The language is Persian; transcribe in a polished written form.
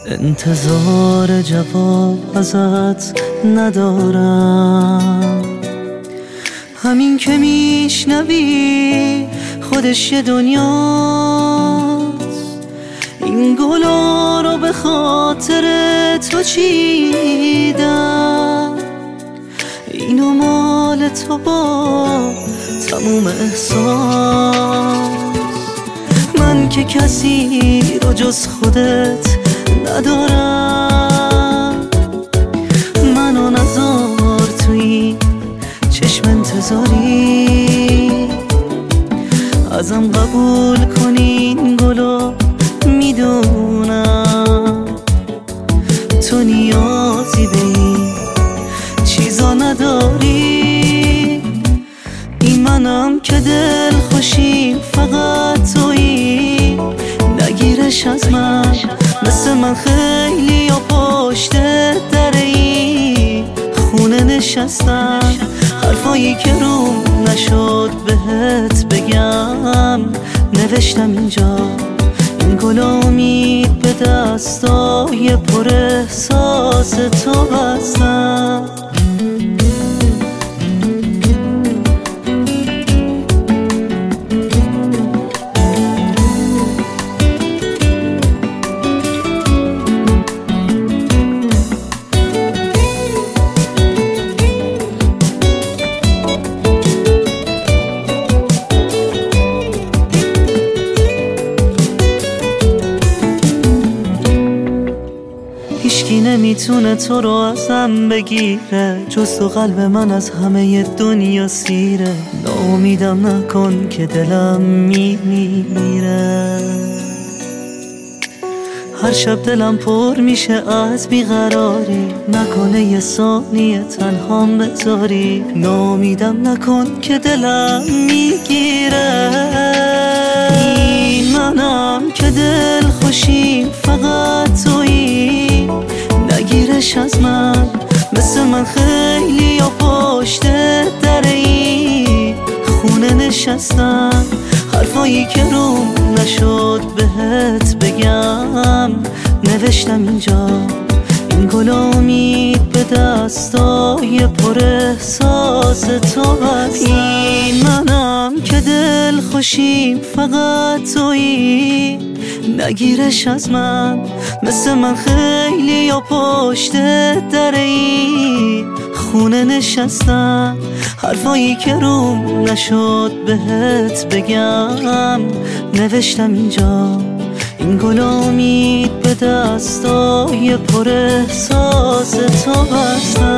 انتظار جواب ازت ندارم، همین که میشنوی خودش یه دنیاست. این گلا رو به خاطر تو چیدم، اینو مال تو با تموم احساس. من که کسی رو جز خودت ندارم، منو نذار توی چشم انتظاری. ازم قبول کنین گلو، میدونم تو نیازی به این چیزا نداری. این منم که دل خوشیم فقط تویی، نگیرش از من مثل من خیلی یا پشت در این خونه نشستم. حرفایی که روم نشد بهت بگم نوشتم اینجا. این گل امید به دستای پر احساس تو هستم. هیچکی نمیتونه تو رو ازم بگیره، جز تو قلب من از همه دنیا سیره. ناامیدم نکن که دلم میمیره. هر شب دلم پر میشه از بیقراری، نکنه یه ثانیه تنهام بذاری. ناامیدم نکن که دلم میگیره. این منم که دل خوشیم فقط تویی، نگیرش از من مثل من خیلی یا پشت در این خونه نشستم. حرفایی که روم نشد بهت بگم نوشتم اینجا. این گل امید به دستای پر احساس تو هست. این منم که دل خوشیم فقط تویی، نگیرش از من مثل من خیلی یا پشت در این خونه نشستم. حرفایی که روم نشد بهت بگم نوشتم اینجا. این گل امید به دستای پر احساس تو هستم.